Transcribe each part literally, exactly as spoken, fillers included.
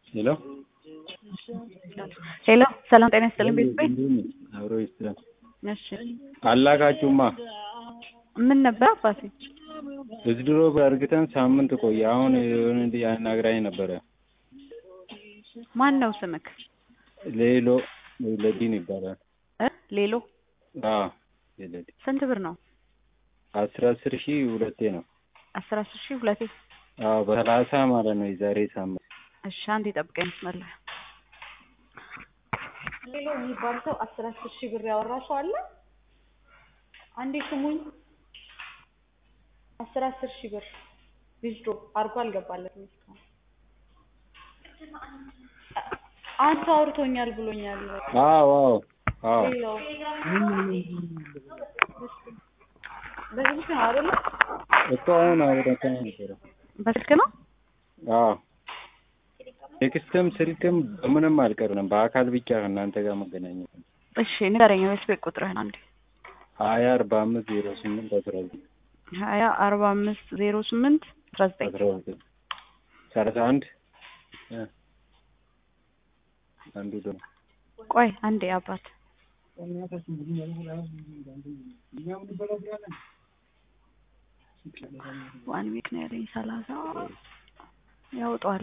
ሄሎ ሄሎ ሰላም ጤና ይስጥልኝ ቤተሰብ አብሮ ይስጥልኝ። እሺ አላካችሁማ ምን ነበር አባቴ? እዚህ ድሮ በእርግጠን ሳምንት ቆየ። አሁን የሆነ ያናግራኝ ነበረ። ማን ነው ስምክ? ሌሎ ለዲን ይባላል። እ ሌሎ አዎ ለዲ ስንት ብር ነው? አስራ አስር ሺህ ሁለቴ ነው። አስራ አስር ሺህ ሁለቴ? አዎ በሰላሳ ማለት ነው የዛሬ ሳምንት። እሺ አንዴ ጠብቀኝ መስመር ሌሎ የሚባል ሰው አስራ አስር ሺህ ብር ያወራሽው አለ? አንዴ ስሙኝ። አስራ አስር ሺህ ብር ዊዝድሮ አርጎ አልገባለትም እስካሁን። አንተ አውርቶኛል ብሎኛል። አዎ አዎ አዎ ሌሎ በስልክ ነው አይደል? እኮ አሁን አውርተን ነበር። በስልክ ነው? አዎ ቴክስትም ስልክም ምንም አልቀርንም። በአካል ብቻ እናንተ ጋር መገናኘት። እሺ ንገረኝ የስልክ ቁጥርህን አንዴ። ሀያ አርባ አምስት ዜሮ ስምንት አስራ ዘጠኝ ሀያ አርባ አምስት ዜሮ ስምንት አስራ ዘጠኝ አስራ ዘጠኝ ሰላሳ አንድ አንዱ ደግሞ ቆይ አንዴ አባት ዋን ዊክ ነው ያለኝ ሰላሳ ያወጣዋል።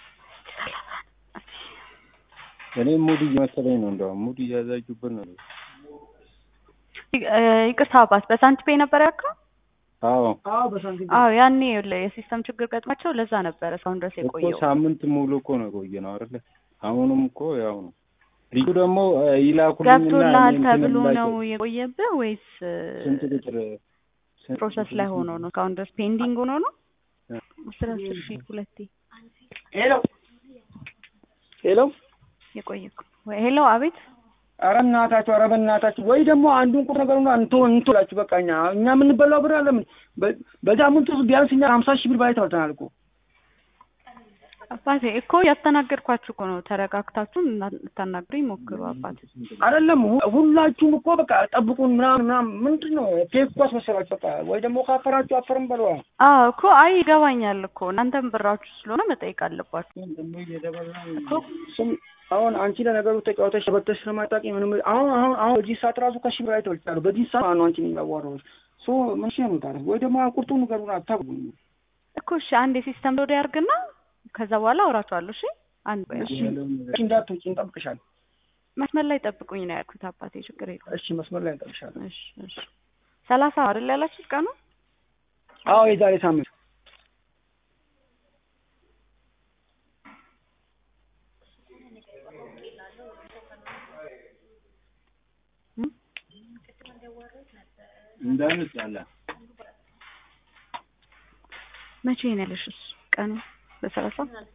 እኔ ሙድ እየመሰለኝ ነው። እንደው ሙድ እያዛችሁበት ነው። ይቅርታ አባት በሳንቲም ፔይ ነበር ያልከው? አዎ አዎ በሳንቲም አዎ ያኔ የሲስተም ችግር ገጥሟቸው ለዛ ነበር እስካሁን ድረስ የቆየው። እኮ ሳምንት ሙሉ እኮ ነው ቆየ ነው አይደል? አሁንም እኮ ያው ነው። ልጁ ደግሞ ይላኩልኝና ገብቶልሃል ተብሎ ነው የቆየብህ ወይስ ስንት ቁጥር ፕሮሰስ ላይ ሆኖ ነው እስካሁን ድረስ ፔንዲንግ ሆኖ ነው? አስራ አስር ሺህ ሁለቴ ሄሎ ሄሎ የቆየኩ ወይ ሄሎ አቤት። ኧረ እናታችሁ ኧረ በእናታችሁ ወይ ደግሞ አንዱን ቁጥር ነገሩና እንቶ እንቶላችሁ በቃ እኛ እኛ የምንበላው ብር አለ ምን በሳምንት ውስጥ ቢያንስ እኛ ሀምሳ ሺህ ብር በላይ ተበልተናል እኮ። አባቴ እኮ ያስተናገድኳችሁ እኮ ነው። ተረጋግታችሁ ልታናግሩኝ ሞክሩ አባቴ። አይደለም ሁላችሁም እኮ በቃ ጠብቁን ምናምን ምናምን ምንድን ነው ፌክ እኮ አስመሰላችሁ በቃ። ወይ ደግሞ ካፈራችሁ አፈርም በለዋ። አዎ እኮ አይ ይገባኛል እኮ እናንተም ብራችሁ ስለሆነ መጠየቅ አለባችሁ እኮ። አሁን አንቺ ለነገሩ ተጫውተሽ በተሽ ስለማታውቂ ምንም አሁን አሁን አሁን በዚህ ሰዓት ራሱ ከሺህ በላይ ተወልቻለሁ። በዚህ ሰዓት አሁን አንቺ ነኝ ያዋራው ሶ ምን ሺህ ነው ታዲያ? ወይ ደግሞ ቁርጡን ንገሩን አታውቁም እኮ። እሺ አንዴ ሲስተም ሎድ ያርግና ከዛ በኋላ አውራችኋለሁ። እሺ አንድ በይ። እሺ እንዳትወጪ እንጠብቅሻለን። መስመር ላይ ጠብቁኝ ነው ያልኩት አባቴ። ችግር የለም። እሺ መስመር ላይ እንጠብቅሻለን። እሺ እሺ ሰላሳ አይደል ያላችሁት ቀኑ? አዎ የዛሬ ሳምንት እንዳንጣላ መቼ ነው ያለሽስ ቀኑ? በሰላሳ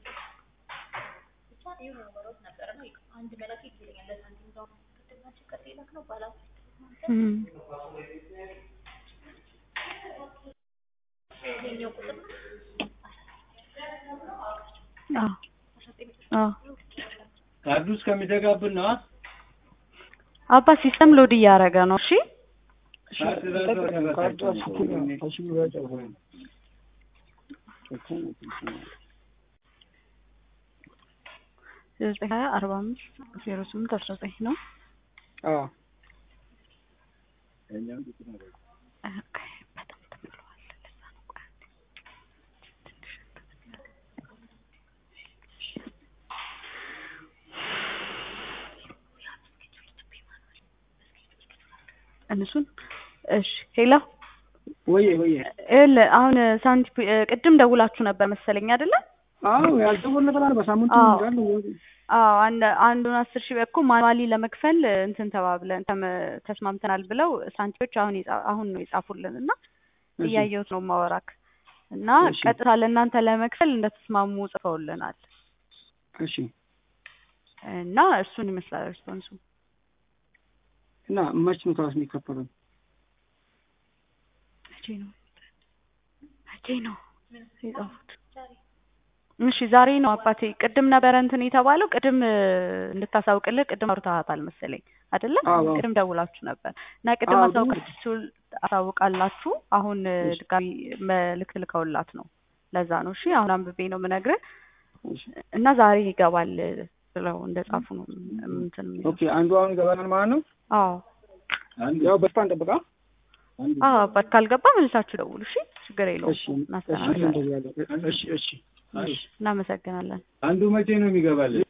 ካርዱስ ከሚዘጋብን ነው አባ ሲስተም ሎድ እያደረገ ነው። እሺ ዘጠኝ ሀያ አርባ አምስት ዜሮ ስምንት አስራ ዘጠኝ ነው። አዎ በጣም ተብሏል። ለዛ ነው ቆይ እነሱን እሺ ሄሎ ወይ ወይ እለ አሁን ሳንቲ ቅድም ደውላችሁ ነበር መሰለኝ አይደለ? አዎ ያልተወለደላል በሳምንቱ እንዳለ ወይ አዎ አንድ አንዱን አስር ሺህ እኮ ማኑዋሊ ለመክፈል እንትን ተባብለን ተስማምተናል ብለው ሳንቲዎች አሁን አሁን ነው የጻፉልን እና እያየሁት ነው ማወራክ እና ቀጥታ ለእናንተ ለመክፈል እንደተስማሙ ጽፈውልናል። እሺ እና እሱን ይመስላል ሪስፖንሱ። እና መች ነው ታስ የሚከፈለው? መቼ ነው መቼ ነው የጻፉት? እሺ ዛሬ ነው አባቴ። ቅድም ነበር እንትን የተባለው ቅድም እንድታሳውቅልህ ቅድም አውርተሃታል መሰለኝ አይደለ? ቅድም ደውላችሁ ነበር እና ቅድም አሳውቃችሁ አሳውቃላችሁ። አሁን ድጋሚ መልዕክት ልከውላት ነው። ለዛ ነው። እሺ አሁን አንብቤ ነው የምነግርህ። እና ዛሬ ይገባል ብለው እንደጻፉ ነው እንትን የሚለው። ኦኬ አንዱ አሁን ይገባናል ማለት ነው። አዎ ያው በስፋ እንጠብቃ። አዎ በቃ ካልገባ መልሳችሁ ደውሉ። እሺ ችግር የለውም። እሺ እናስተናግዳለን። እሺ እሺ እናመሰግናለን። አንዱ መቼ ነው የሚገባል?